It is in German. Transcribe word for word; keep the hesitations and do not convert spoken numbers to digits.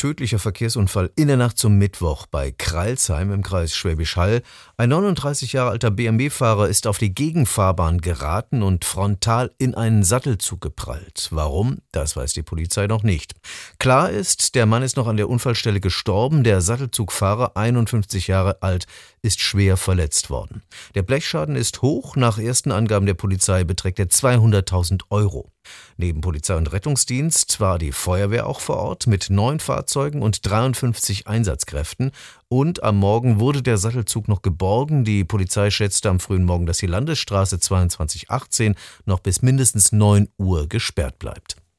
tödlicher Verkehrsunfall in der Nacht zum Mittwoch bei Crailsheim im Kreis Schwäbisch Hall. Ein neununddreißig Jahre alter B M W-Fahrer ist auf die Gegenfahrbahn geraten und frontal in einen Sattelzug geprallt. Warum? Das weiß die Polizei noch nicht. Klar ist, der Mann ist noch an der Unfallstelle gestorben. Der Sattelzugfahrer, einundfünfzig Jahre alt, ist schwer verletzt worden. Der Blechschaden ist hoch. Nach ersten Angaben der Polizei beträgt er zweihunderttausend Euro. Neben Polizei und Rettungsdienst war die Feuerwehr auch vor Ort mit neun Fahrzeugen und dreiundfünfzig Einsatzkräften. Und am Morgen wurde der Sattelzug noch geborgen. Die Polizei schätzte am frühen Morgen, dass die Landesstraße zweiundzwanzig achtzehn noch bis mindestens neun Uhr gesperrt bleibt.